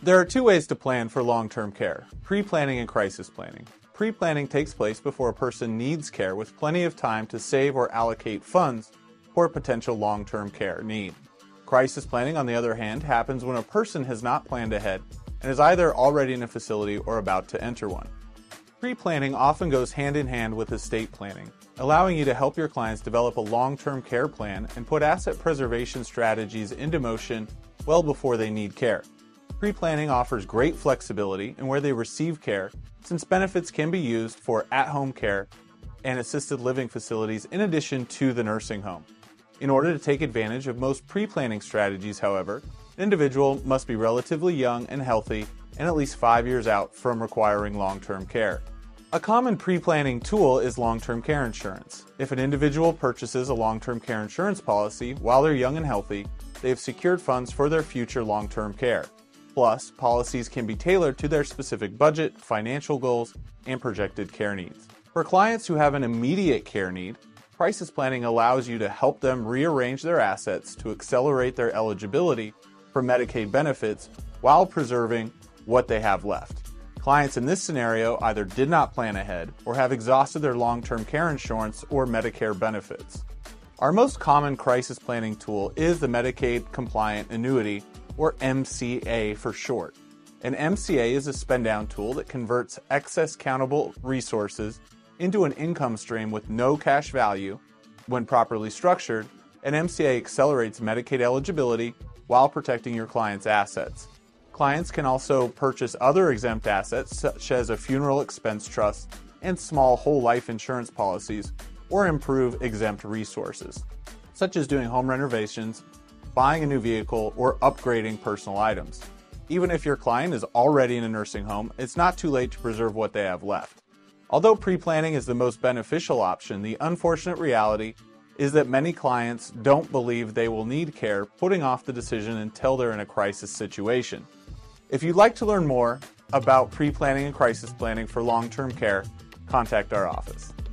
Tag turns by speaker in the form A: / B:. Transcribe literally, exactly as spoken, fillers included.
A: There are two ways to plan for long-term care: pre-planning and crisis planning. Pre-planning takes place before a person needs care with plenty of time to save or allocate funds for a potential long-term care need. Crisis planning, on the other hand, happens when a person has not planned ahead and is either already in a facility or about to enter one. Pre-planning often goes hand in hand with estate planning, allowing you to help your clients develop a long-term care plan and put asset preservation strategies into motion well before they need care. Pre-planning offers great flexibility in where they receive care, since benefits can be used for at-home care and assisted living facilities in addition to the nursing home. In order to take advantage of most pre-planning strategies, however, an individual must be relatively young and healthy and at least five years out from requiring long-term care. A common pre-planning tool is long-term care insurance. If an individual purchases a long-term care insurance policy while they're young and healthy, they have secured funds for their future long-term care. Plus, policies can be tailored to their specific budget, financial goals, and projected care needs. For clients who have an immediate care need, crisis planning allows you to help them rearrange their assets to accelerate their eligibility for Medicaid benefits while preserving what they have left. Clients in this scenario either did not plan ahead or have exhausted their long-term care insurance or Medicare benefits. Our most common crisis planning tool is the Medicaid Compliant Annuity, or M C A for short. An M C A is a spend-down tool that converts excess countable resources into an income stream with no cash value. When properly structured, an M C A accelerates Medicaid eligibility while protecting your client's assets. Clients can also purchase other exempt assets, such as a funeral expense trust and small whole life insurance policies, or improve exempt resources, such as doing home renovations, buying a new vehicle, or upgrading personal items. Even if your client is already in a nursing home, it's not too late to preserve what they have left. Although pre-planning is the most beneficial option, the unfortunate reality is that many clients don't believe they will need care, putting off the decision until they're in a crisis situation. If you'd like to learn more about pre-planning and crisis planning for long-term care, contact our office.